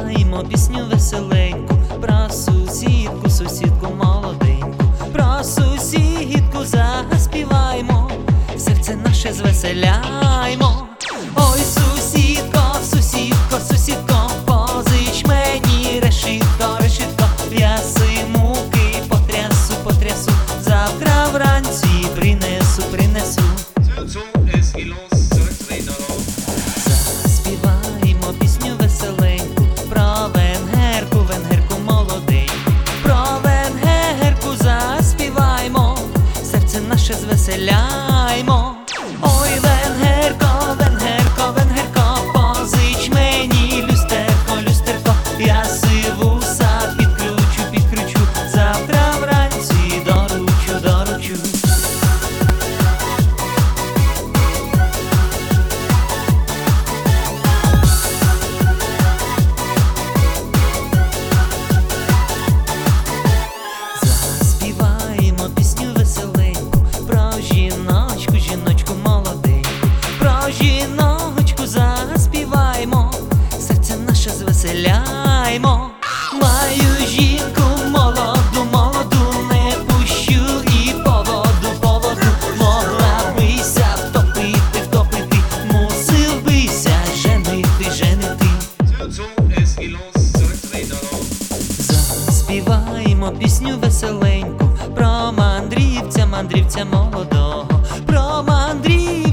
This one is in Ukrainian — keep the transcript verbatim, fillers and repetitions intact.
Заспіваємо пісню веселеньку про сусідку, сусідку молоденьку, про сусідку заспіваємо, серце наше звеселяймо. Ой, сусідко, сусідко, сусідко, позич мені решітко, решітко, я симуки потрясу, потрясу, завтра вранці принесу, принесу. Заспіваємо пісню веселеньку про венгерку, венгерку молоденьку, про венгерку заспіваємо, серце наше звеселяймо. Ой, венгерко, венгерко, венгерко, позич мені люстерко, люстерко, я сиву сад підключу, підключу, завтра вранці доручу, доручу. Заспіваємо пісню веселеньку про жіночку, жіночку молоденьку, про жіночку заспіваємо, серце наше звеселяймо. Маю жінку молоду, молоду, не пущу і по воду, по воду, могла бися втопити, втопити, мусив бися женити, женити. Заспіваємо пісню веселеньку про мандрівця, мандрівця молодого, про мандрівця